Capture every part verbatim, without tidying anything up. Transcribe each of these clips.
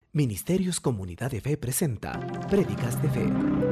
Ministerios Comunidad de Fe presenta Prédicas de Fe.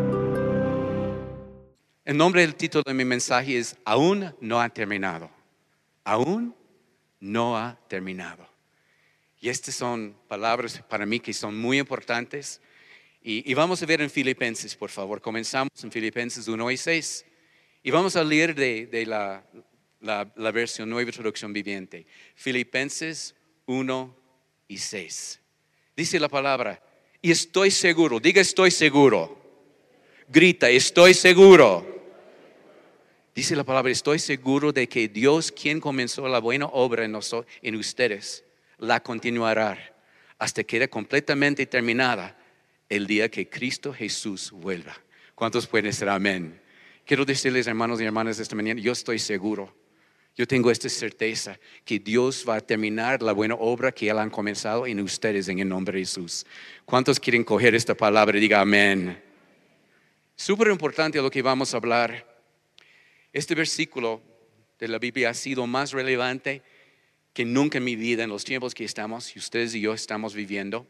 El nombre del título de mi mensaje es Aún no ha terminado. Aún no ha terminado. Y estas son palabras para mí que son muy importantes. Y, y vamos a ver en Filipenses, por favor. Comenzamos en Filipenses uno y seis. Y vamos a leer de, de la, la, la versión Nueva Traducción Viviente. Filipenses uno y seis. Dice la palabra, y estoy seguro, diga estoy seguro. Grita, estoy seguro. Dice la palabra, estoy seguro de que Dios, quien comenzó la buena obra en, nosotros, en ustedes, la continuará hasta que quede completamente terminada el día que Cristo Jesús vuelva. ¿Cuántos pueden decir amén? Quiero decirles, hermanos y hermanas, esta mañana, yo estoy seguro. Yo tengo esta certeza que Dios va a terminar la buena obra que Él ha comenzado en ustedes en el nombre de Jesús. ¿Cuántos quieren coger esta palabra y diga amén? Súper importante lo que vamos a hablar. Este versículo de la Biblia ha sido más relevante que nunca en mi vida en los tiempos que estamos, y ustedes y yo estamos viviendo.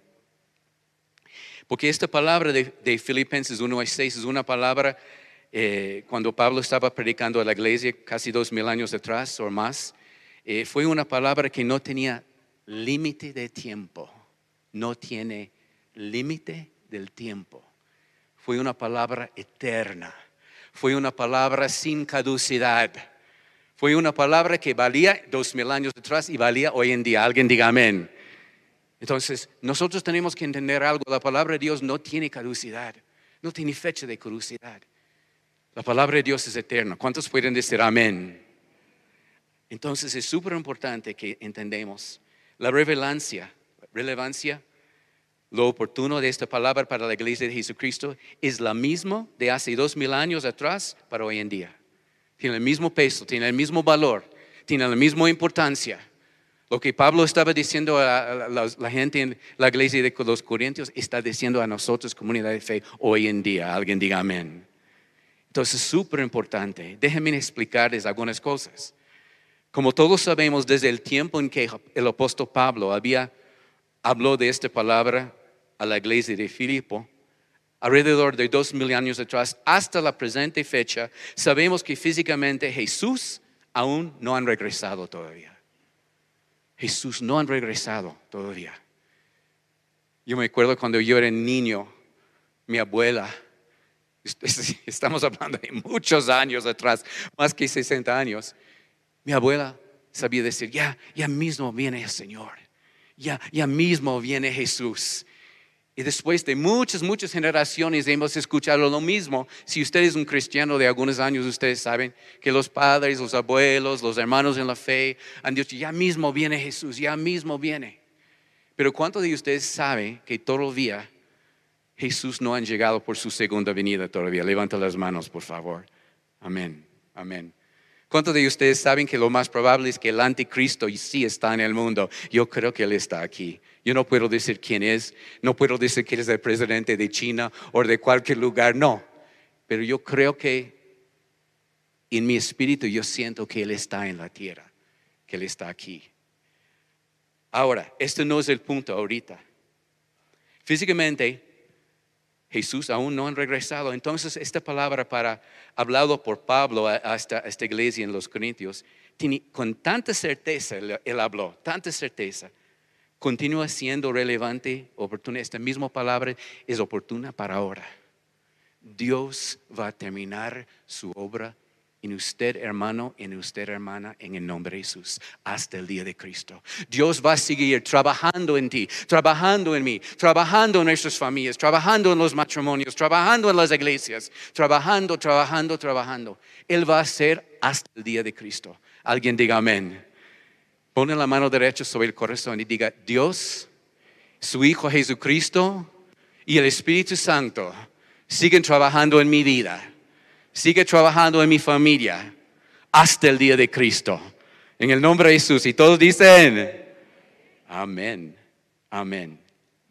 Porque esta palabra de, de Filipenses uno y seis es una palabra, eh, cuando Pablo estaba predicando a la iglesia casi dos mil años atrás o más, eh, fue una palabra que no tenía límite de tiempo. No tiene límite del tiempo. Fue una palabra eterna. Fue una palabra sin caducidad. Fue una palabra que valía dos mil años atrás y valía hoy en día. Alguien diga amén. Entonces, nosotros tenemos que entender algo. La palabra de Dios no tiene caducidad. No tiene fecha de caducidad. La palabra de Dios es eterna. ¿Cuántos pueden decir amén? Entonces, es súper importante que entendamos la relevancia, relevancia. Lo oportuno de esta palabra para la iglesia de Jesucristo es la misma de hace dos mil años atrás para hoy en día. Tiene el mismo peso, tiene el mismo valor, tiene la misma importancia. Lo que Pablo estaba diciendo a la, la gente en la iglesia de los Corintios está diciendo a nosotros, comunidad de fe, hoy en día. Alguien diga amén. Entonces, súper importante. Déjenme explicarles algunas cosas. Como todos sabemos, desde el tiempo en que el apóstol Pablo había habló de esta palabra a la iglesia de Filipo, alrededor de dos mil años atrás, hasta la presente fecha, sabemos que físicamente Jesús aún no han regresado todavía. Jesús no han regresado todavía. Yo me acuerdo cuando yo era niño, mi abuela, estamos hablando de muchos años atrás, más que sesenta años, mi abuela sabía decir, ya, ya mismo viene el Señor. Ya, ya mismo viene Jesús. Y después de muchas, muchas generaciones hemos escuchado lo mismo. Si usted es un cristiano de algunos años, ustedes saben que los padres, los abuelos, los hermanos en la fe han dicho, ya mismo viene Jesús, ya mismo viene. Pero ¿cuántos de ustedes saben que todavía Jesús no ha llegado por su segunda venida todavía? Levanta las manos, por favor. Amén, amén. ¿Cuántos de ustedes saben que lo más probable es que el anticristo sí está en el mundo? Yo creo que él está aquí. Yo no puedo decir quién es, no puedo decir que es el presidente de China o de cualquier lugar, no. Pero yo creo que en mi espíritu yo siento que él está en la tierra, que él está aquí. Ahora, este no es el punto ahorita. Físicamente, Jesús aún no ha regresado. Entonces esta palabra para hablado por Pablo a esta, a esta iglesia en los Corintios, tiene, con tanta certeza él, él habló, tanta certeza, continúa siendo relevante, oportuna. Esta misma palabra es oportuna para ahora. Dios va a terminar su obra en usted, hermano, en usted, hermana, en el nombre de Jesús, hasta el día de Cristo. Dios va a seguir trabajando en ti, trabajando en mí, trabajando en nuestras familias, trabajando en los matrimonios, trabajando en las iglesias, trabajando, trabajando, trabajando. Él va a hacer hasta el día de Cristo. Alguien diga amén. Pone la mano derecha sobre el corazón y diga, Dios, su Hijo Jesucristo y el Espíritu Santo siguen trabajando en mi vida. Sigue trabajando en mi familia hasta el día de Cristo. En el nombre de Jesús. Y todos dicen, amén, amén.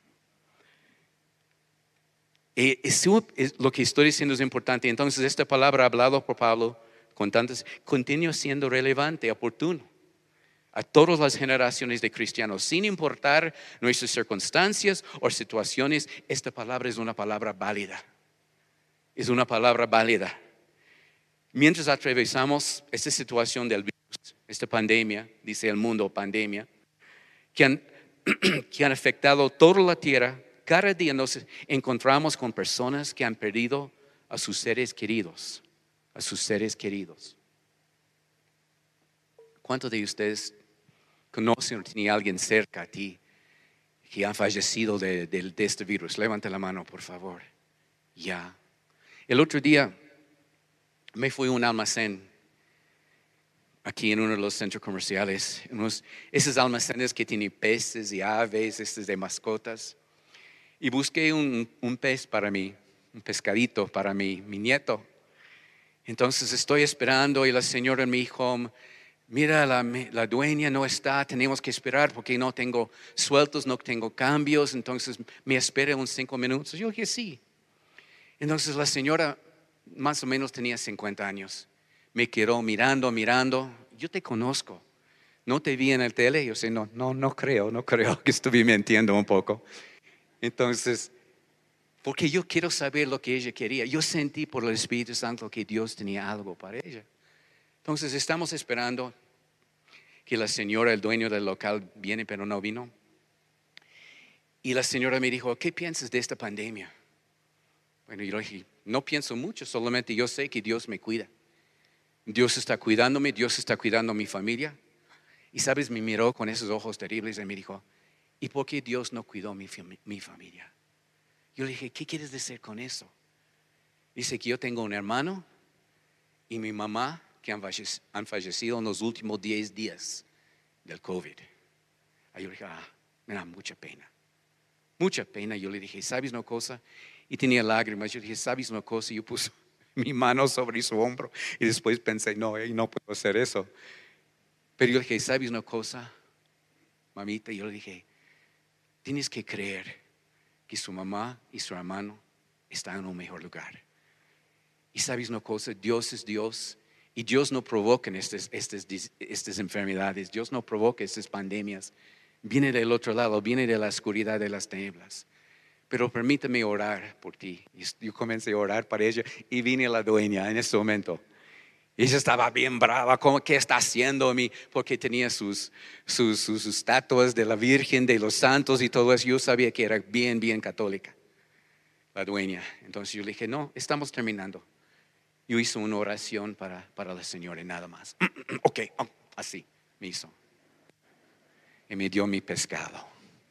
Y eso es, lo que estoy diciendo es importante. Entonces esta palabra hablada por Pablo con tantas, continúa siendo relevante, oportuno. a todas las generaciones de cristianos, sin importar nuestras circunstancias o situaciones. Esta palabra es una palabra válida. Es una palabra válida. Mientras atravesamos esta situación del virus, esta pandemia, dice el mundo, pandemia, que han, que han afectado toda la tierra, cada día nos encontramos con personas que han perdido a sus seres queridos, a sus seres queridos. ¿Cuántos de ustedes conocen o tienen a alguien cerca a ti que ha fallecido de, de, de este virus? Levanta la mano, por favor. Ya. El otro día me fui a un almacén aquí en uno de los centros comerciales, unos, esos almacenes que tienen peces y aves, estos de mascotas, y busqué un, un pez para mí, un pescadito para mi, mi nieto. Entonces estoy esperando y la señora me dijo, mira, la, la dueña no está, tenemos que esperar porque no tengo sueltos, no tengo cambios, entonces me espera unos cinco minutos. Yo dije sí. Entonces la señora más o menos tenía cincuenta años. Me quedó mirando, mirando. Yo te conozco. No te vi en el tele. Yo sé, no, no, no creo, no creo que estuve mintiendo un poco. Entonces, porque yo quiero saber lo que ella quería. Yo sentí por el Espíritu Santo que Dios tenía algo para ella. Entonces estamos esperando que la señora, el dueño del local, viene, pero no vino. Y la señora me dijo, ¿qué piensas de esta pandemia? Bueno, yo dije, no pienso mucho, solamente yo sé que Dios me cuida. Dios está cuidándome, Dios está cuidando a mi familia. Y sabes, me miró con esos ojos terribles y me dijo, ¿y por qué Dios no cuidó mi, mi familia? Yo le dije, ¿qué quieres decir con eso? Dice que yo tengo un hermano y mi mamá que han fallecido, han fallecido en los últimos diez días del COVID. Ahí yo le dije, ah, me da mucha pena. Mucha pena. Yo le dije, ¿sabes una cosa? Y tenía lágrimas. Yo dije, ¿sabes una cosa? Yo puse mi mano sobre su hombro y después pensé, no, no puedo hacer eso. Pero yo le dije, ¿sabes una cosa, mamita? Yo le dije, tienes que creer que su mamá y su hermano están en un mejor lugar. Y sabes una cosa, Dios es Dios y Dios no provoca estas, estas, estas enfermedades. Dios no provoca estas pandemias. Viene del otro lado, viene de la oscuridad de las tinieblas. Pero permítame orar por ti. Yo comencé a orar para ella y vine la dueña en ese momento. Ella estaba bien brava, como ¿qué está haciendo a mí? Porque tenía sus, sus, sus, sus estatuas de la Virgen, de los santos y todo eso. Yo sabía que era bien, bien católica, la dueña. Entonces yo le dije, no, estamos terminando. Yo hice una oración para, para la señora y nada más. Ok, oh, así me hizo. Y me dio mi pescado.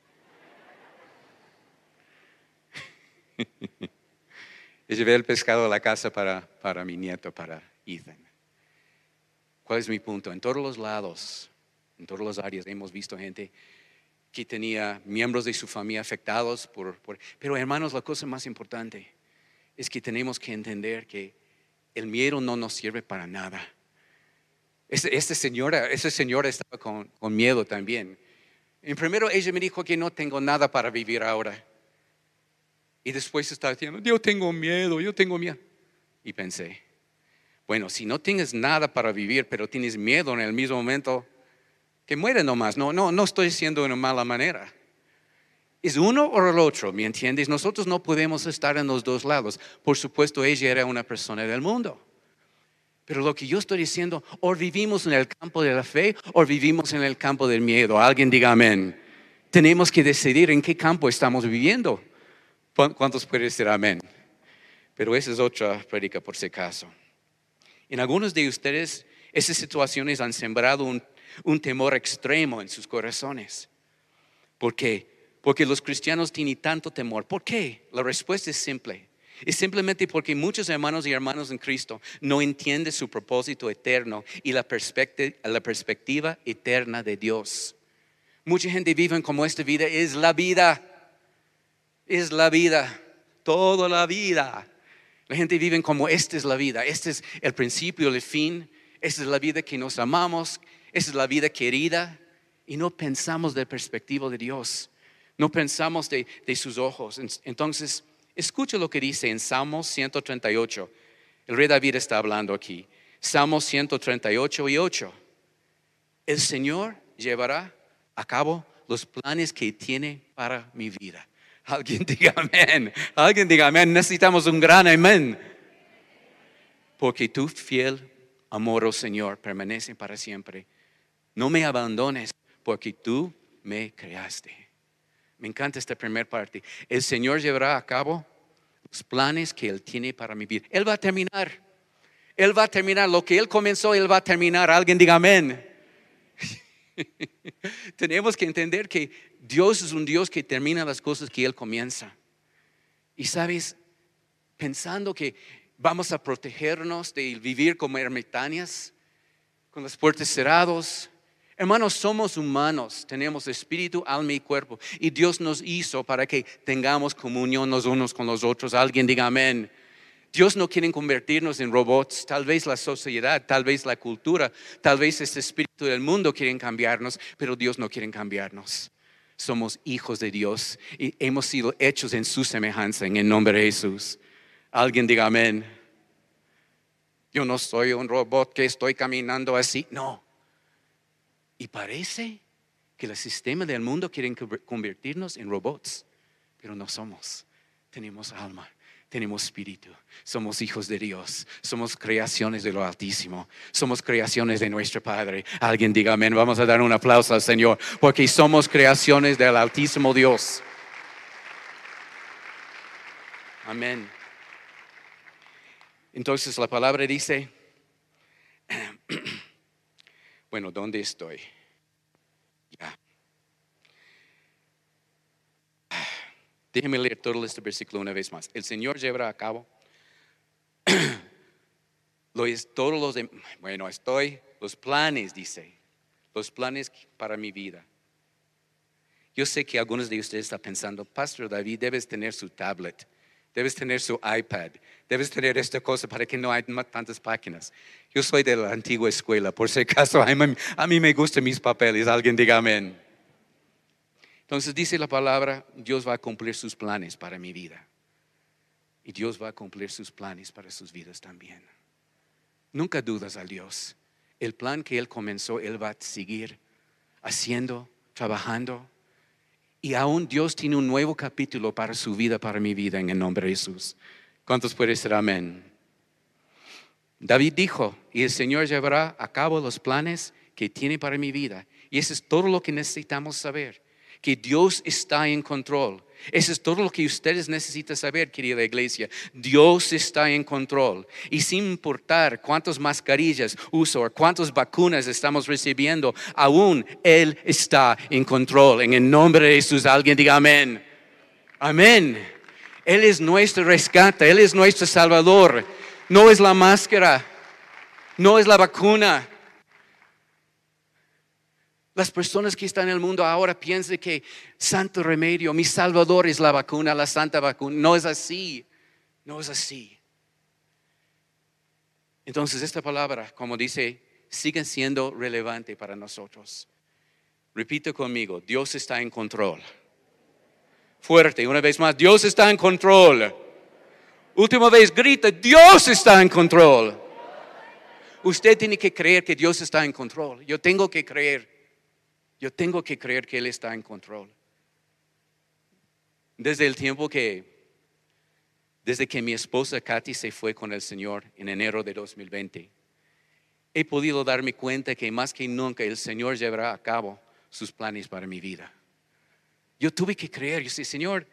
Y llevé el pescado a la casa para, para mi nieto, para Ethan. ¿Cuál es mi punto? En todos los lados, en todas las áreas hemos visto gente que tenía miembros de su familia afectados por, por... Pero hermanos, la cosa más importante es que tenemos que entender que el miedo no nos sirve para nada. Esta, esta señora, esa señora estaba con, con miedo también. En primero ella me dijo que no tengo nada para vivir ahora. Y después estaba diciendo, yo tengo miedo, yo tengo miedo. Y pensé, bueno, si no tienes nada para vivir, pero tienes miedo en el mismo momento, que muere nomás. No, no, no estoy diciendo de una mala manera. Es uno o el otro, ¿me entiendes? Nosotros no podemos estar en los dos lados. Por supuesto, ella era una persona del mundo. Pero lo que yo estoy diciendo, o vivimos en el campo de la fe, o vivimos en el campo del miedo. Alguien diga amén. Tenemos que decidir en qué campo estamos viviendo. ¿Cuántos pueden decir amén? Pero esa es otra prédica por si acaso. En algunos de ustedes, esas situaciones han sembrado un, un temor extremo en sus corazones. ¿Por qué? Porque los cristianos tienen tanto temor. ¿Por qué? La respuesta es simple. Es simplemente porque muchos hermanos y hermanas en Cristo no entienden su propósito eterno y la perspectiva, la perspectiva eterna de Dios. Mucha gente vive como esta vida es la vida. Es la vida. Toda la vida. La gente vive como esta es la vida. Este es el principio, el fin. Esta es la vida que nos amamos. Esta es la vida querida. Y no pensamos de perspectiva de Dios. No pensamos de, de sus ojos. Entonces, escucha lo que dice en Salmos ciento treinta y ocho. El rey David está hablando aquí. Salmos ciento treinta y ocho y ocho. El Señor llevará a cabo los planes que tiene para mi vida. Alguien diga amén. Alguien diga amén. Necesitamos un gran amén. Porque tu fiel amor, oh Señor, permanece para siempre. No me abandones porque tú me creaste. Me encanta esta primera parte. El Señor llevará a cabo los planes que Él tiene para mi vida. Él va a terminar. Él va a terminar. Lo que Él comenzó, Él va a terminar. Alguien diga amén. Tenemos que entender que Dios es un Dios que termina las cosas que Él comienza. Y sabes, pensando que vamos a protegernos de vivir como ermitañas, con las puertas cerradas. Hermanos, somos humanos, tenemos espíritu, alma y cuerpo. Y Dios nos hizo para que tengamos comunión los unos con los otros. Alguien diga amén. Dios no quiere convertirnos en robots. Tal vez la sociedad, tal vez la cultura, tal vez este espíritu del mundo quieren cambiarnos, pero Dios no quiere cambiarnos. Somos hijos de Dios y hemos sido hechos en su semejanza en el nombre de Jesús. Alguien diga amén. Yo no soy un robot que estoy caminando así. No. Y parece que el sistema del mundo quiere convertirnos en robots, pero no somos. Tenemos alma, tenemos espíritu, somos hijos de Dios, somos creaciones de lo Altísimo, somos creaciones de nuestro Padre. Alguien diga amén. Vamos a dar un aplauso al Señor, porque somos creaciones del Altísimo Dios. Amén. Entonces la palabra dice, bueno, ¿dónde estoy? Ya. Déjeme leer todo este versículo una vez más. El Señor llevará a cabo lo es, todos los, de, bueno, estoy, los planes, dice, los planes para mi vida. Yo sé que algunos de ustedes están pensando, Pastor David, debes tener su tablet. Debes tener su iPad. Debes tener esta cosa para que no haya tantas páginas. Yo soy de la antigua escuela. Por si acaso, a mí, a mí me gustan mis papeles. Alguien diga amén. Entonces dice la palabra, Dios va a cumplir sus planes para mi vida. Y Dios va a cumplir sus planes para sus vidas también. Nunca dudas a Dios. El plan que Él comenzó, Él va a seguir haciendo, trabajando. Y aún Dios tiene un nuevo capítulo para su vida, para mi vida, en el nombre de Jesús. ¿Cuántos pueden decir amén? David dijo, y el Señor llevará a cabo los planes que tiene para mi vida. Y eso es todo lo que necesitamos saber, que Dios está en control. Eso es todo lo que ustedes necesitan saber, querida iglesia. Dios está en control. Y sin importar cuántas mascarillas uso o cuántas vacunas estamos recibiendo, aún Él está en control. En el nombre de Jesús, alguien diga amén. Amén. Él es nuestro rescate, Él es nuestro Salvador. No es la máscara, no es la vacuna. Las personas que están en el mundo ahora piensan que santo remedio, mi Salvador es la vacuna, la santa vacuna. No es así, no es así. Entonces esta palabra, como dice, sigue siendo relevante para nosotros. Repito conmigo, Dios está en control. Fuerte, una vez más, Dios está en control. Última vez, grita, Dios está en control. Usted tiene que creer que Dios está en control. Yo tengo que creer. Yo tengo que creer que Él está en control. Desde el tiempo que, desde que mi esposa Katy se fue con el Señor en enero de dos mil veinte, he podido darme cuenta que más que nunca el Señor llevará a cabo sus planes para mi vida. Yo tuve que creer, yo sé, Señor,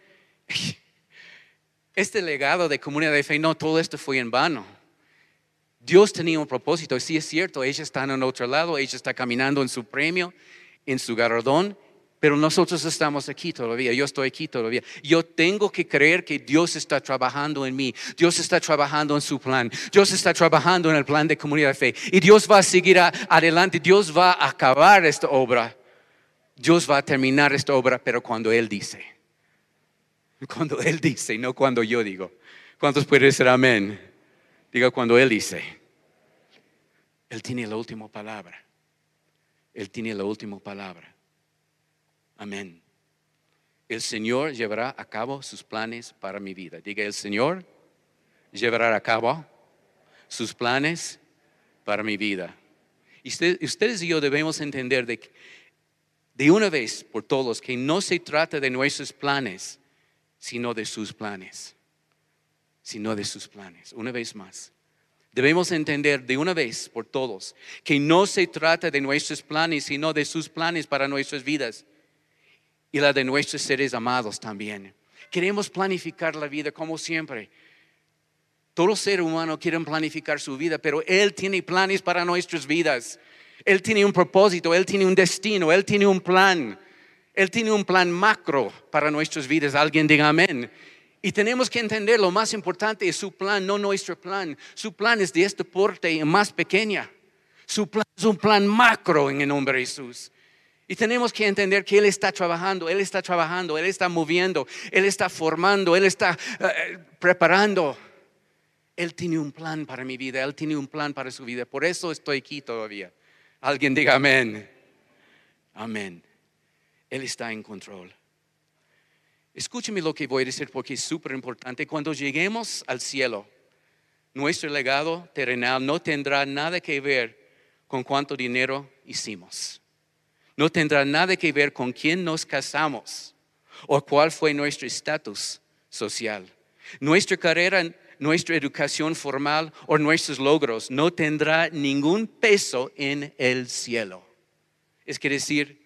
este legado de comunidad de fe, no, todo esto fue en vano. Dios tenía un propósito, sí es cierto, ella está en otro lado, ella está caminando en su premio, en su galardón, pero nosotros estamos aquí todavía, yo estoy aquí todavía. Yo tengo que creer que Dios está trabajando en mí, Dios está trabajando en su plan, Dios está trabajando en el plan de comunidad de fe y Dios va a seguir a, adelante, Dios va a acabar esta obra, Dios va a terminar esta obra, pero cuando Él dice, cuando Él dice, no cuando yo digo. ¿Cuántos pueden decir amén? Diga cuando Él dice. Él tiene la última palabra. Él tiene la última palabra. Amén. El Señor llevará a cabo sus planes para mi vida. Diga, el Señor llevará a cabo sus planes para mi vida. Y usted, ustedes y yo debemos entender de que de una vez por todos que no se trata de nuestros planes, sino de sus planes. Sino de sus planes. Una vez más. Debemos entender de una vez por todos que no se trata de nuestros planes, sino de sus planes para nuestras vidas y la de nuestros seres amados también. Queremos planificar la vida como siempre. Todo ser humano quiere planificar su vida, pero Él tiene planes para nuestras vidas. Él tiene un propósito, Él tiene un destino, Él tiene un plan. Él tiene un plan macro para nuestras vidas. Alguien diga amén. Y tenemos que entender, lo más importante es su plan, no nuestro plan. Su plan es de este porte más pequeña. Su plan es un plan macro en el nombre de Jesús. Y tenemos que entender que Él está trabajando, Él está trabajando, Él está moviendo, Él está formando, Él está uh, preparando. Él tiene un plan para mi vida, Él tiene un plan para su vida. Por eso estoy aquí todavía. Alguien diga amén. Amén. Él está en control. Escúcheme lo que voy a decir porque es súper importante. Cuando lleguemos al cielo, nuestro legado terrenal no tendrá nada que ver con cuánto dinero hicimos. No tendrá nada que ver con quién nos casamos o cuál fue nuestro estatus social. Nuestra carrera, nuestra educación formal o nuestros logros no tendrá ningún peso en el cielo. Es que decir,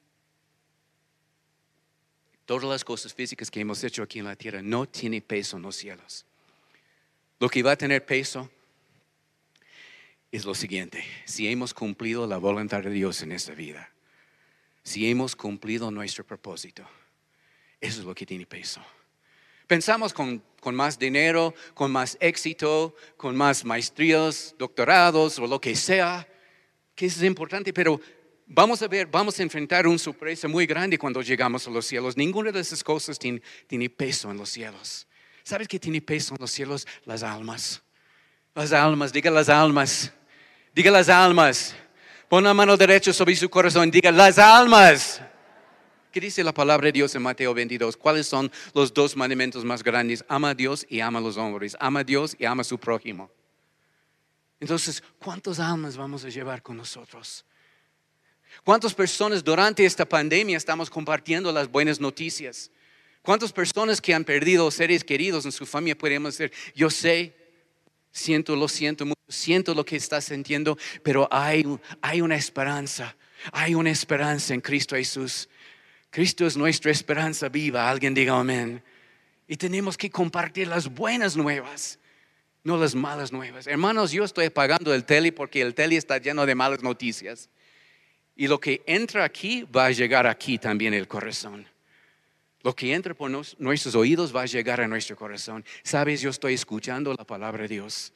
todas las cosas físicas que hemos hecho aquí en la tierra no tienen peso en los cielos. Lo que va a tener peso es lo siguiente: si hemos cumplido la voluntad de Dios en esta vida, si hemos cumplido nuestro propósito, eso es lo que tiene peso. Pensamos con, con más dinero, con más éxito, con más maestrías, doctorados o lo que sea, que eso es importante, pero vamos a ver, vamos a enfrentar una sorpresa muy grande cuando llegamos a los cielos. Ninguna de esas cosas tiene, tiene peso en los cielos. ¿Sabes qué tiene peso en los cielos? Las almas. Las almas, diga las almas. Diga las almas. Pon la mano derecha sobre su corazón, diga las almas. ¿Qué dice la palabra de Dios en Mateo veintidós? ¿Cuáles son los dos mandamientos más grandes? Ama a Dios y ama a los hombres. Ama a Dios y ama a su prójimo. Entonces, ¿cuántas almas vamos a llevar con nosotros? ¿Cuántas personas durante esta pandemia estamos compartiendo las buenas noticias? ¿Cuántas personas que han perdido seres queridos en su familia podemos decir, yo sé, siento, lo siento mucho, siento lo que estás sintiendo, pero hay, hay una esperanza, hay una esperanza en Cristo Jesús. Cristo es nuestra esperanza viva, alguien diga amén. Y tenemos que compartir las buenas nuevas, no las malas nuevas. Hermanos, yo estoy apagando el tele porque el tele está lleno de malas noticias. Y lo que entra aquí va a llegar aquí también el corazón. Lo que entra por nos, nuestros oídos va a llegar a nuestro corazón. Sabes, yo estoy escuchando la palabra de Dios.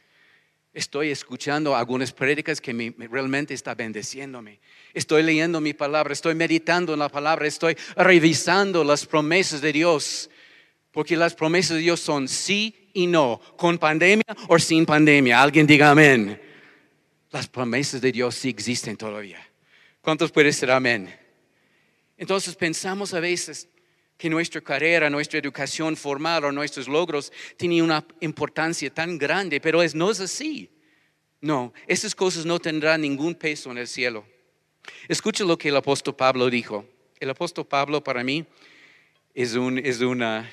Estoy escuchando algunas prédicas que me, me realmente está bendeciéndome. Estoy leyendo mi palabra, estoy meditando en la palabra, estoy revisando las promesas de Dios. Porque las promesas de Dios son sí y no, con pandemia o sin pandemia. Alguien diga amén. Las promesas de Dios sí existen todavía. ¿Cuántos pueden decir amén? Entonces pensamos a veces que nuestra carrera, nuestra educación formal o nuestros logros tienen una importancia tan grande, pero es, no es así. No, esas cosas no tendrán ningún peso en el cielo. Escucha lo que el apóstol Pablo dijo. El apóstol Pablo para mí es, un, es, una,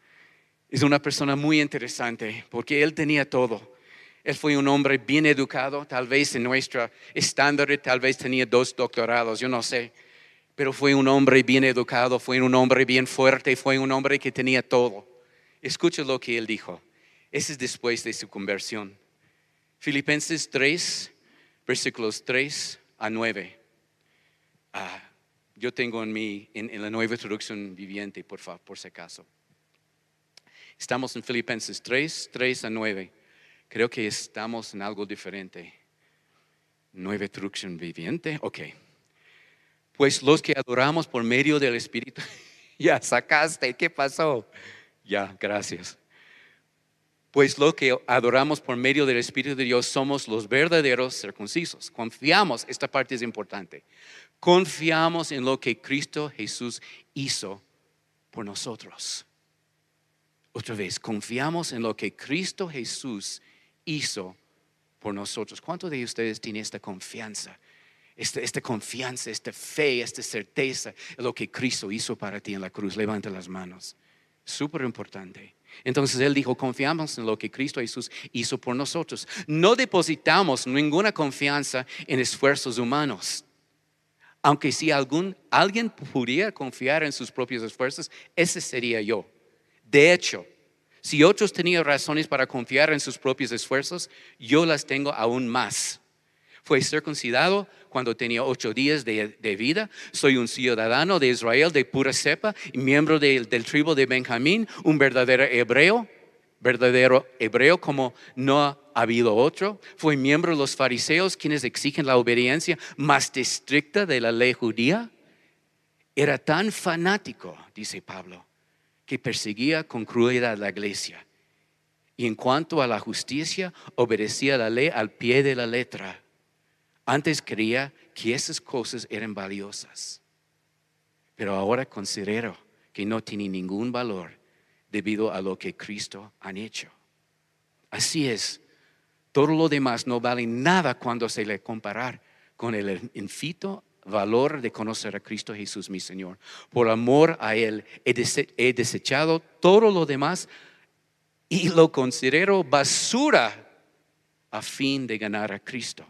es una persona muy interesante porque él tenía todo. Él fue un hombre bien educado, tal vez en nuestro estándar, tal vez tenía dos doctorados, yo no sé. Pero fue un hombre bien educado, fue un hombre bien fuerte, fue un hombre que tenía todo. Escucha lo que él dijo. Ese es después de su conversión. Filipenses tres, versículos tres a nueve. Ah, yo tengo en, mi, en, en la nueva traducción viviente, por favor, por si acaso. Estamos en Filipenses tres, tres a nueve. Creo que estamos en algo diferente. Nueva traducción viviente, ok. Pues los que adoramos por medio del Espíritu, ya sacaste, ¿qué pasó? Ya, gracias. Pues los que adoramos por medio del Espíritu de Dios somos los verdaderos circuncisos. Confiamos, esta parte es importante. Confiamos en lo que Cristo Jesús hizo por nosotros. Otra vez, confiamos en lo que Cristo Jesús hizo por nosotros. ¿Cuántos de ustedes tienen esta confianza Esta, esta confianza, esta fe, esta certeza es lo que Cristo hizo para ti en la cruz. Levanta las manos. Súper importante. Entonces Él dijo, confiamos en lo que Cristo Jesús hizo por nosotros. No depositamos ninguna confianza en esfuerzos humanos. Aunque si algún, alguien pudiera confiar en sus propios esfuerzos, ese sería yo. De hecho, si otros tenían razones para confiar en sus propios esfuerzos, yo las tengo aún más. Fue circuncidado cuando tenía ocho días de, de vida. Soy un ciudadano de Israel de pura cepa, miembro de, del tribu de Benjamín, un verdadero hebreo, verdadero hebreo como no ha habido otro. Fui miembro de los fariseos, quienes exigen la obediencia más estricta de la ley judía. Era tan fanático, dice Pablo, que perseguía con crueldad la iglesia. Y en cuanto a la justicia, obedecía la ley al pie de la letra. Antes creía que esas cosas eran valiosas, pero ahora considero que no tienen ningún valor debido a lo que Cristo ha hecho. Así es, todo lo demás no vale nada cuando se le compara con el infinito valor de conocer a Cristo Jesús mi Señor. Por amor a Él he, dese- he desechado todo lo demás y lo considero basura a fin de ganar a Cristo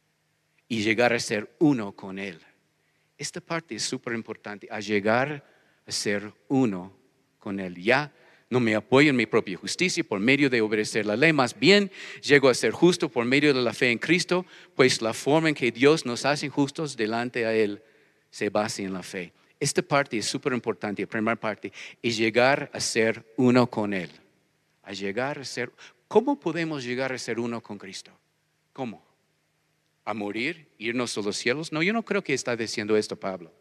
y llegar a ser uno con Él. Esta parte es súper importante, a llegar a ser uno con Él. Ya no me apoyo en mi propia justicia por medio de obedecer la ley, más bien llego a ser justo por medio de la fe en Cristo, pues la forma en que Dios nos hace justos delante a Él se basa en la fe. Esta parte es súper importante, la primera parte, es llegar a ser uno con Él. A llegar a ser, ¿cómo podemos llegar a ser uno con Cristo? ¿Cómo? ¿A morir, irnos a los cielos? No, yo no creo que está diciendo esto Pablo.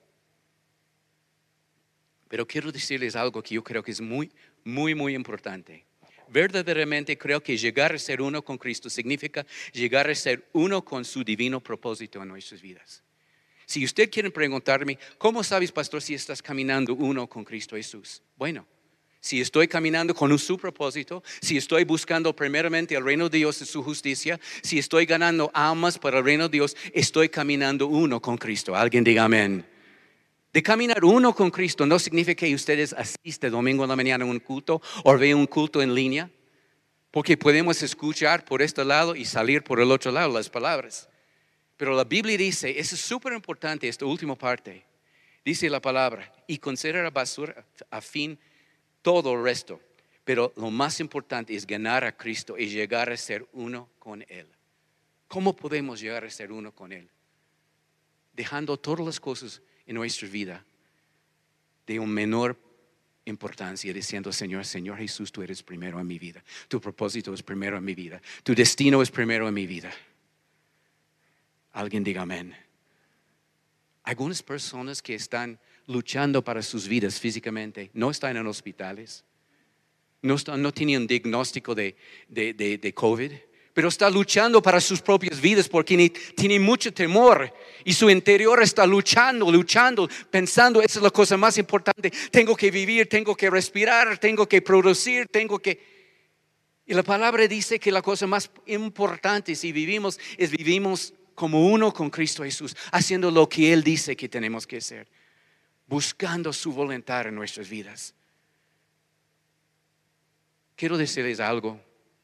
Pero quiero decirles algo que yo creo que es muy, muy, muy importante. Verdaderamente creo que llegar a ser uno con Cristo significa llegar a ser uno con su divino propósito en nuestras vidas. Si usted quiere preguntarme, ¿cómo sabes, pastor, si estás caminando uno con Cristo Jesús? Bueno, si estoy caminando con su propósito, si estoy buscando primeramente el reino de Dios y su justicia, si estoy ganando almas para el reino de Dios, estoy caminando uno con Cristo. Alguien diga amén. De caminar uno con Cristo no significa que ustedes asisten domingo en la mañana a un culto o vean un culto en línea, porque podemos escuchar por este lado y salir por el otro lado las palabras. Pero la Biblia dice, eso es súper importante, esta última parte. Dice la palabra, y considera basura a fin todo el resto. Pero lo más importante es ganar a Cristo y llegar a ser uno con Él. ¿Cómo podemos llegar a ser uno con Él? Dejando todas las cosas en nuestra vida de una menor importancia, diciendo, Señor, Señor Jesús, tú eres primero en mi vida. Tu propósito es primero en mi vida. Tu destino es primero en mi vida. Alguien diga amén. Algunas personas que están luchando para sus vidas físicamente no están en hospitales, no, están, no tienen un diagnóstico de, de, de, de COVID, pero está luchando para sus propias vidas porque tiene, tiene mucho temor y su interior está luchando, luchando, pensando, esa es la cosa más importante, tengo que vivir, tengo que respirar, tengo que producir, tengo que... Y la palabra dice que la cosa más importante si vivimos es vivimos como uno con Cristo Jesús, haciendo lo que Él dice que tenemos que hacer, buscando su voluntad en nuestras vidas. Quiero decirles algo.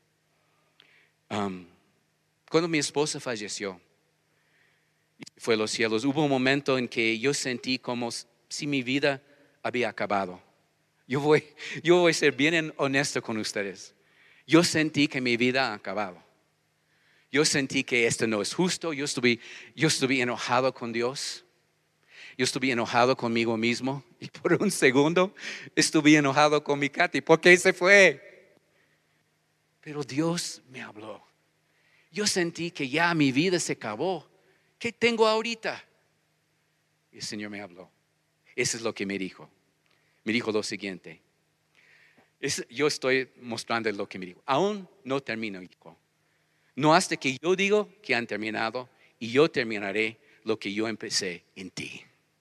Um, cuando mi esposa falleció, fue a los cielos, hubo un momento en que yo sentí como si mi vida había acabado. Yo voy, yo voy a ser bien honesto con ustedes. Yo sentí que mi vida ha acabado. Yo sentí que esto no es justo. Yo estuve, yo estuve enojado con Dios. Yo estuve enojado conmigo mismo. Y por un segundo estuve enojado con mi Katy. ¿Por qué se fue? Pero Dios me habló. Yo sentí que ya mi vida se acabó. ¿Qué tengo ahorita? Y el Señor me habló. Eso es lo que me dijo. Me dijo lo siguiente. Es, yo estoy mostrando lo que me dijo. Aún no termino, hijo. No hasta que yo digo que han terminado y yo terminaré lo que yo empecé en ti.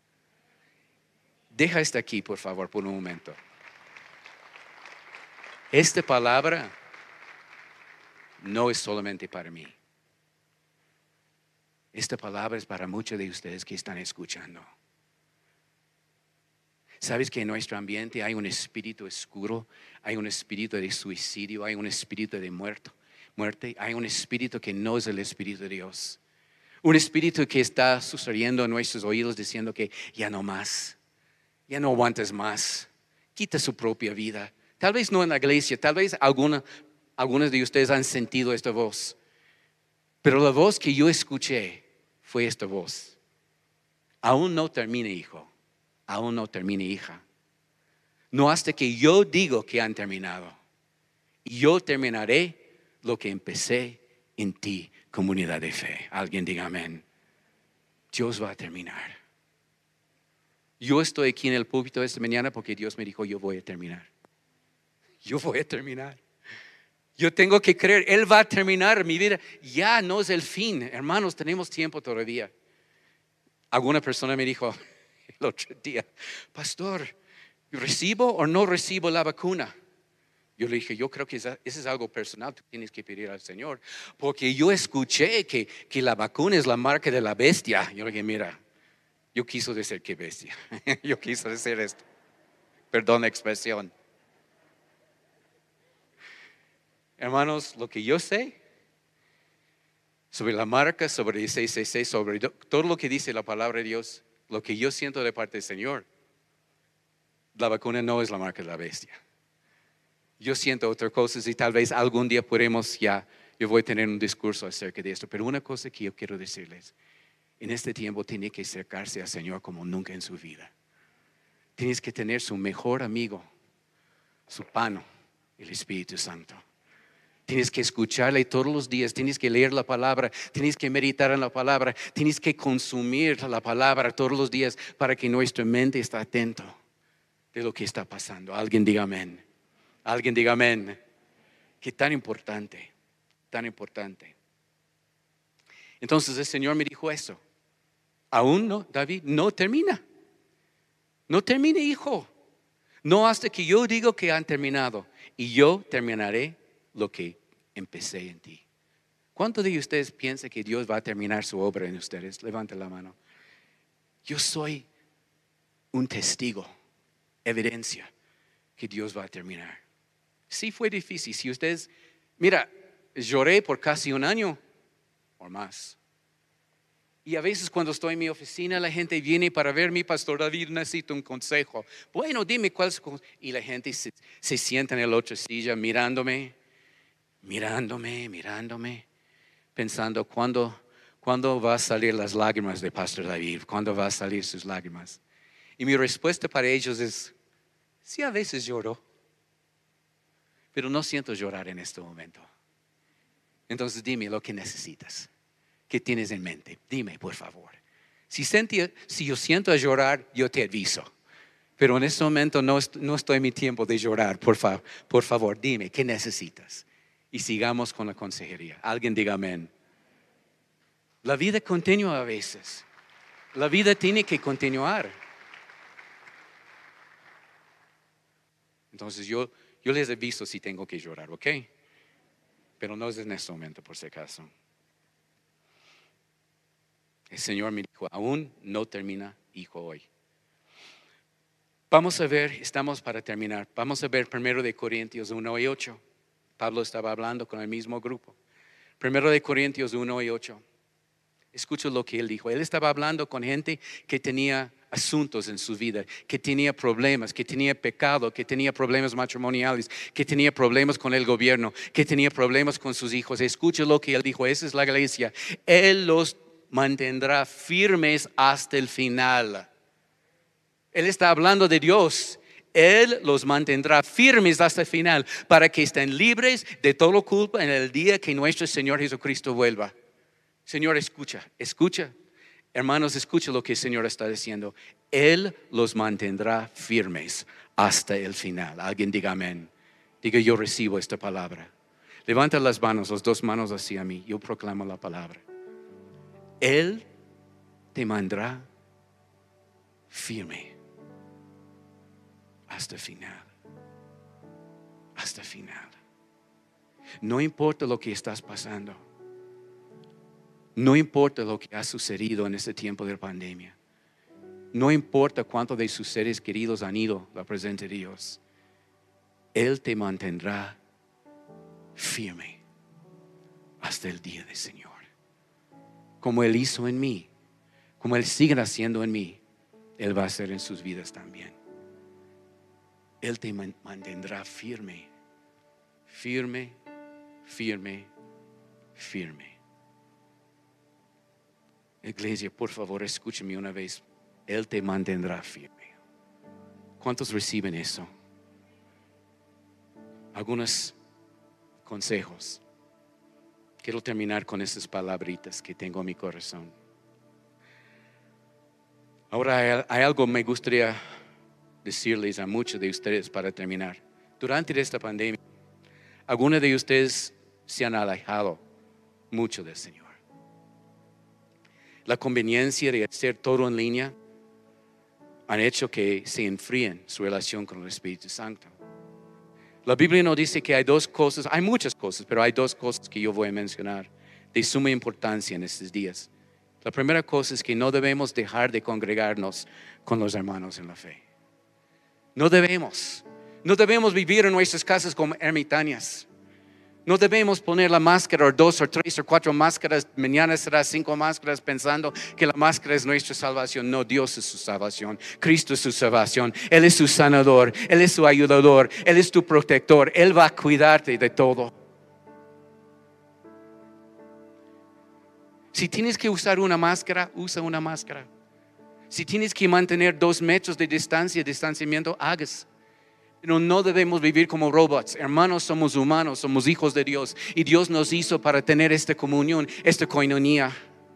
Deja esto aquí, por favor, por un momento. Esta palabra no es solamente para mí. esta palabra es para muchos de ustedes que están escuchando. ¿Sabes que en nuestro ambiente hay un espíritu oscuro? Hay un espíritu de suicidio, hay un espíritu de muerto, muerte, hay un espíritu que no es el Espíritu de Dios. Un espíritu que está susurrando en nuestros oídos diciendo que ya no más, ya no aguantas más, quita su propia vida. Tal vez no en la iglesia, tal vez alguna, algunos de ustedes han sentido esta voz. Pero la voz que yo escuché fue esta voz. Aún no termine, hijo. Aún no termine, hija. No hasta que yo digo que han terminado. Y yo terminaré lo que empecé en ti, comunidad de fe. Alguien diga amén. Dios va a terminar. Yo estoy aquí en el púlpito esta mañana porque Dios me dijo, yo voy a terminar. Yo voy a terminar. Yo tengo que creer, Él va a terminar mi vida. Ya no es el fin. Hermanos, tenemos tiempo todavía. Alguna persona me dijo el otro día, pastor, ¿recibo o no recibo la vacuna? Yo le dije, yo creo que eso es algo personal, tú tienes que pedir al Señor. Porque yo escuché que, que la vacuna es la marca de la bestia. Yo le dije, mira, yo quiso decir que bestia. Yo quiso decir esto. Perdón la expresión. Hermanos, lo que yo sé sobre la marca, sobre el seiscientos sesenta y seis, sobre todo lo que dice la palabra de Dios, lo que yo siento de parte del Señor, la vacuna no es la marca de la bestia. Yo siento otras cosas y tal vez algún día podremos ya, yo voy a tener un discurso acerca de esto. Pero una cosa que yo quiero decirles, en este tiempo tiene que acercarse al Señor como nunca en su vida. Tienes que tener su mejor amigo, su pano, el Espíritu Santo. Tienes que escucharle todos los días, tienes que leer la palabra, tienes que meditar en la palabra, tienes que consumir la palabra todos los días para que nuestra mente esté atento de lo que está pasando. Alguien diga amén. Alguien diga amén. Qué tan importante, tan importante. Entonces el Señor me dijo eso. Aún no, David, no termina. No termine, hijo. No hasta que yo digo que han terminado. Y yo terminaré lo que empecé en ti. ¿Cuántos de ustedes piensan que Dios va a terminar su obra en ustedes? Levanten la mano. Yo soy un testigo, evidencia que Dios va a terminar. Sí fue difícil. Si ustedes, mira, lloré por casi un año o más. Y a veces cuando estoy en mi oficina, la gente viene para ver mi pastor David, necesito un consejo. Bueno, dime cuál es. Y la gente se, se sienta en la otra silla mirándome, mirándome, mirándome, pensando ¿cuándo, cuándo va a salir las lágrimas de pastor David? ¿Cuándo va a salir sus lágrimas? Y mi respuesta para ellos es, sí, a veces lloro, pero no siento llorar en este momento. Entonces dime lo que necesitas. ¿Qué tienes en mente? Dime, por favor. Si, sentí, si yo siento a llorar, yo te aviso. Pero en este momento no, no estoy en mi tiempo de llorar. Por, fa, por favor, dime, ¿qué necesitas? Y sigamos con la consejería. Alguien diga amén. La vida continúa a veces. La vida tiene que continuar. Entonces yo, yo les aviso si tengo que llorar, ¿ok? Pero no es en este momento, por si acaso. El Señor me dijo, aún no termina, hijo, hoy. Vamos a ver, estamos para terminar. Vamos a ver primero de Corintios uno y ocho. Pablo estaba hablando con el mismo grupo. Primero de Corintios uno y ocho. Escucha lo que él dijo. Él estaba hablando con gente que tenía asuntos en su vida, que tenía problemas, que tenía pecado, que tenía problemas matrimoniales, que tenía problemas con el gobierno, que tenía problemas con sus hijos. Escucha lo que él dijo. Esa es la iglesia. Él los mantendrá firmes hasta el final. Él está hablando de Dios. Él los mantendrá firmes hasta el final para que estén libres de toda culpa en el día que nuestro Señor Jesucristo vuelva. Señor, escucha, escucha. Hermanos, escucha lo que el Señor está diciendo. Él los mantendrá firmes hasta el final. Alguien diga amén. Diga, yo recibo esta palabra. Levanta las manos, las dos manos hacia mí. Yo proclamo la palabra. Él te mantendrá firme hasta el final. Hasta el final. No importa lo que estás pasando. No importa lo que ha sucedido en este tiempo de pandemia. No importa cuántos de sus seres queridos han ido a la presencia de Dios. Él te mantendrá firme hasta el día del Señor. Como Él hizo en mí, como Él sigue haciendo en mí, Él va a hacer en sus vidas también. Él te mantendrá firme, firme, firme, firme. Iglesia, por favor, escúcheme una vez. Él te mantendrá firme. ¿Cuántos reciben eso? Algunos consejos. Quiero terminar con esas palabritas que tengo en mi corazón. Ahora hay, hay algo que me gustaría decirles a muchos de ustedes para terminar. Durante esta pandemia, algunos de ustedes se han alejado mucho del Señor. La conveniencia de hacer todo en línea han hecho que se enfríen su relación con el Espíritu Santo. La Biblia nos dice que hay dos cosas, hay muchas cosas, pero hay dos cosas que yo voy a mencionar de suma importancia en estos días. La primera cosa es que no debemos dejar de congregarnos con los hermanos en la fe. No debemos, no debemos vivir en nuestras casas como ermitañas. No debemos poner la máscara o dos o tres o cuatro máscaras. Mañana será cinco máscaras pensando que la máscara es nuestra salvación. No, Dios es su salvación. Cristo es su salvación. Él es su sanador. Él es su ayudador. Él es tu protector. Él va a cuidarte de todo. Si tienes que usar una máscara, usa una máscara. Si tienes que mantener dos metros de distancia, distanciamiento, hagas. Pero no debemos vivir como robots. Hermanos, somos humanos, somos hijos de Dios. Y Dios nos hizo para tener esta comunión, esta koinonia.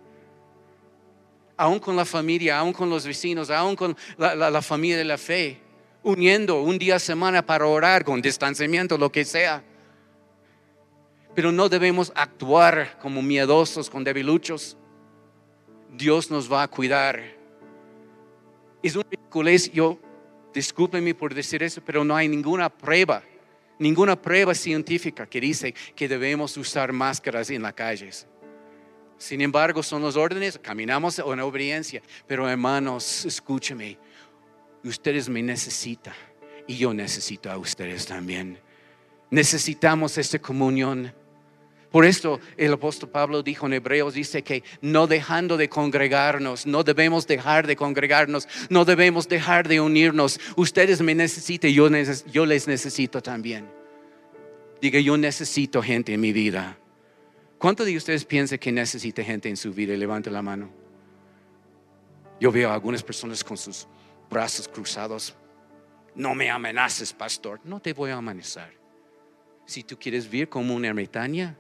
Aún con la familia, aún con los vecinos, aún con la, la, la familia de la fe. Uniendo un día a semana para orar con distanciamiento, lo que sea. Pero no debemos actuar como miedosos, con debiluchos. Dios nos va a cuidar. Es un ridiculez, yo... Discúlpenme por decir eso, pero no hay ninguna prueba, ninguna prueba científica que dice que debemos usar máscaras en las calles. Sin embargo, son los órdenes, caminamos en obediencia. Pero hermanos, escúcheme, ustedes me necesitan y yo necesito a ustedes también. Necesitamos esta comunión. Por esto el apóstol Pablo dijo en Hebreos, dice que no dejando de congregarnos, no debemos dejar de congregarnos, no debemos dejar de unirnos. Ustedes me necesitan, yo, neces- yo les necesito también. Diga, yo necesito gente en mi vida. ¿Cuántos de ustedes piensan que necesita gente en su vida? Levante la mano. Yo veo a algunas personas con sus brazos cruzados. No me amenaces, pastor. No te voy a amenazar. Si tú quieres vivir como una ermitaña,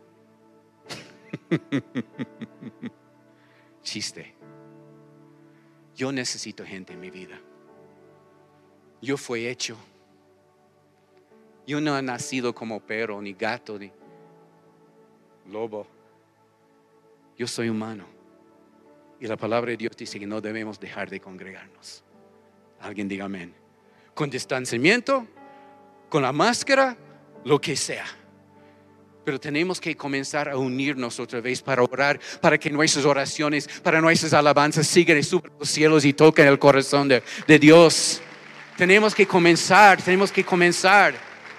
chiste. Yo necesito gente en mi vida. Yo fui hecho. Yo no he nacido como perro, ni gato, ni lobo. Yo soy humano. Y la palabra de Dios dice que no debemos dejar de congregarnos. Alguien diga amén. Con distanciamiento, con la máscara, lo que sea. Pero tenemos que comenzar a unirnos otra vez para orar, para que nuestras oraciones, para nuestras alabanzas sigan y suban los cielos y toquen el corazón de, de Dios. Tenemos que comenzar, tenemos que comenzar.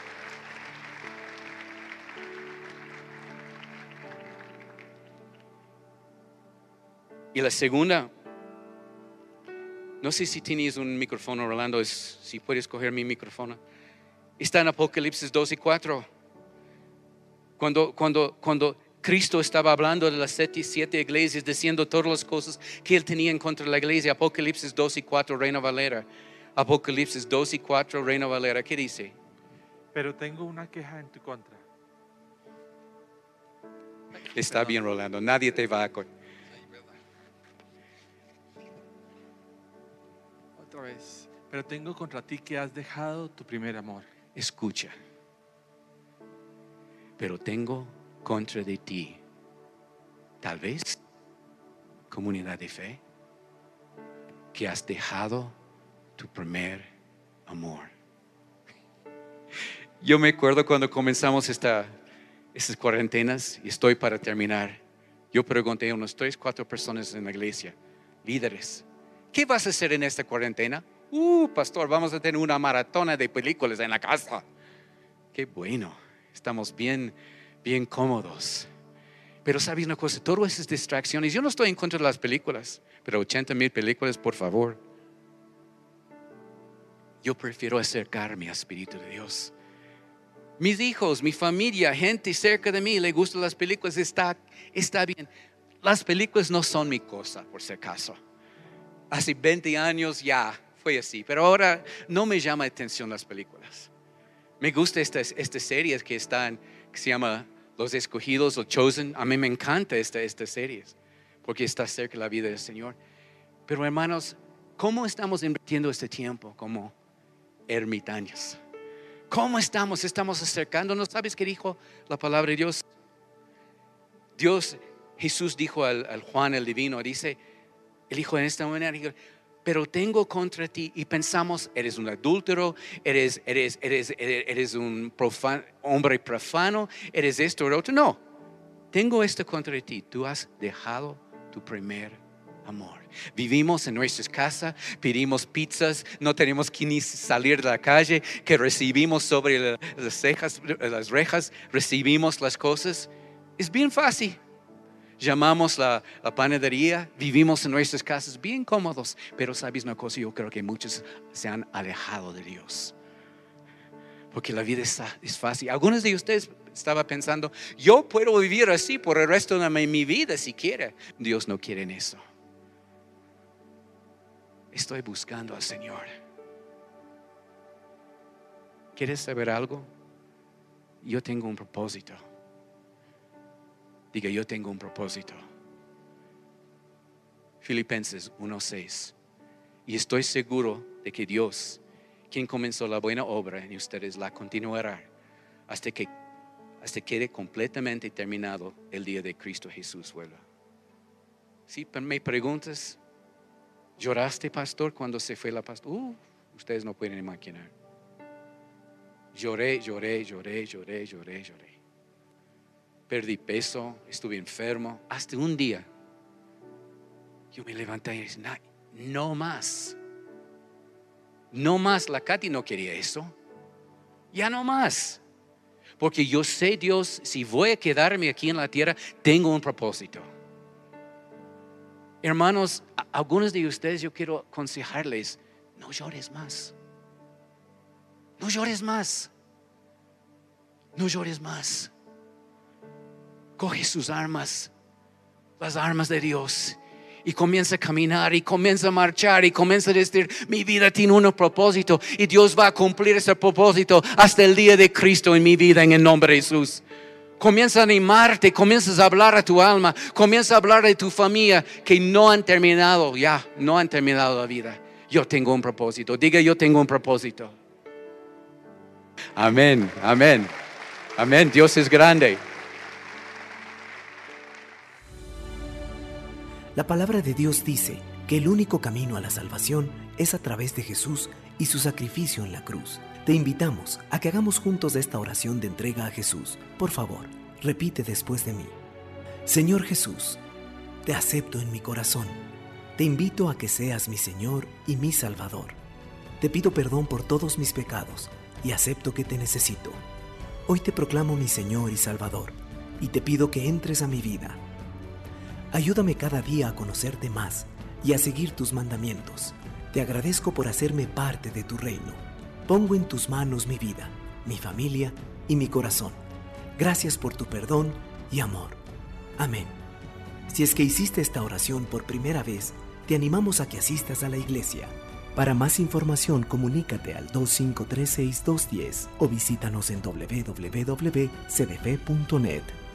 Y la segunda, no sé si tienes un micrófono, Rolando, es, si puedes coger mi micrófono. Está en Apocalipsis dos y cuatro. Cuando, cuando, cuando Cristo estaba hablando de las siete, siete iglesias, diciendo todas las cosas que Él tenía en contra de la iglesia. Apocalipsis dos y cuatro, Reina Valera. Apocalipsis dos y cuatro, Reina Valera. ¿Qué dice? Pero tengo una queja en tu contra. Está bien, Rolando. Nadie te va a... Otra vez. Pero tengo contra ti que has dejado tu primer amor. Escucha. Pero tengo contra de ti, tal vez, comunidad de fe, que has dejado tu primer amor. Yo me acuerdo cuando comenzamos esta, estas cuarentenas, y estoy para terminar. Yo pregunté a unos tres, cuatro personas en la iglesia, líderes, ¿qué vas a hacer en esta cuarentena? Uh, pastor, vamos a tener una maratona de películas en la casa. Qué bueno, estamos bien, bien cómodos. Pero sabes una cosa, todas esas distracciones, yo no estoy en contra de las películas, pero ochenta mil películas, por favor. Yo prefiero acercarme al Espíritu de Dios. Mis hijos, mi familia, gente cerca de mí, le gustan las películas, está, está bien. Las películas no son mi cosa, por si acaso. Hace veinte años ya fue así, pero ahora no me llama la atención las películas. Me gusta estas, estas series que están, que se llama Los Escogidos o Chosen. A mí me encanta esta, estas series, porque está cerca de la vida del Señor. Pero hermanos, ¿cómo estamos invirtiendo este tiempo como ermitaños? ¿Cómo estamos? Estamos acercándonos. ¿Sabes qué dijo la palabra de Dios? Dios, Jesús dijo al, al Juan el divino, dice, él dijo en esta manera, dijo, pero tengo contra ti, y pensamos, eres un adúltero, eres, eres, eres, eres, eres un profano, hombre profano, eres esto o otro. No, tengo esto contra ti, tú has dejado tu primer amor. Vivimos en nuestras casas, pedimos pizzas, no tenemos que ni salir de la calle, que recibimos sobre las cejas, las rejas, recibimos las cosas. Es bien fácil. Llamamos la, la panadería, vivimos en nuestras casas bien cómodos, pero sabes una cosa, yo creo que muchos se han alejado de Dios, porque la vida es, es fácil. Algunos de ustedes estaban pensando, yo puedo vivir así por el resto de mi, mi vida si quiere. Dios no quiere eso. Estoy buscando al Señor. ¿Quieres saber algo? Yo tengo un propósito. Diga, yo tengo un propósito. Filipenses uno seis. Y estoy seguro de que Dios, quien comenzó la buena obra en ustedes, la continuará hasta que, hasta que quede completamente terminado el día de Cristo Jesús vuelva. Si me preguntas, ¿lloraste, pastor, cuando se fue la pastora? Uh, ustedes no pueden imaginar. Lloré, lloré, lloré, lloré, lloré, lloré. Perdí peso, estuve enfermo. Hasta un día yo me levanté y dije, no, no más. No más. La Katy no quería eso. Ya no más. Porque yo sé, Dios, si voy a quedarme aquí en la tierra, tengo un propósito. Hermanos, a algunos de ustedes yo quiero aconsejarles, no llores más. No llores más. No llores más. Coge sus armas, las armas de Dios, y comienza a caminar, y comienza a marchar, y comienza a decir, mi vida tiene un propósito, y Dios va a cumplir ese propósito hasta el día de Cristo en mi vida, en el nombre de Jesús. Comienza a animarte, comienzas a hablar a tu alma, comienza a hablar de tu familia, que no han terminado, ya, no han terminado la vida. Yo tengo un propósito. Diga, yo tengo un propósito. Amén, amén, amén. Dios es grande. La palabra de Dios dice que el único camino a la salvación es a través de Jesús y su sacrificio en la cruz. Te invitamos a que hagamos juntos esta oración de entrega a Jesús. Por favor, repite después de mí. Señor Jesús, te acepto en mi corazón. Te invito a que seas mi Señor y mi Salvador. Te pido perdón por todos mis pecados y acepto que te necesito. Hoy te proclamo mi Señor y Salvador y te pido que entres a mi vida. Ayúdame cada día a conocerte más y a seguir tus mandamientos. Te agradezco por hacerme parte de tu reino. Pongo en tus manos mi vida, mi familia y mi corazón. Gracias por tu perdón y amor. Amén. Si es que hiciste esta oración por primera vez, te animamos a que asistas a la iglesia. Para más información, comunícate al dos cinco tres seis dos uno cero o visítanos en doble u doble u doble u punto c d f punto net.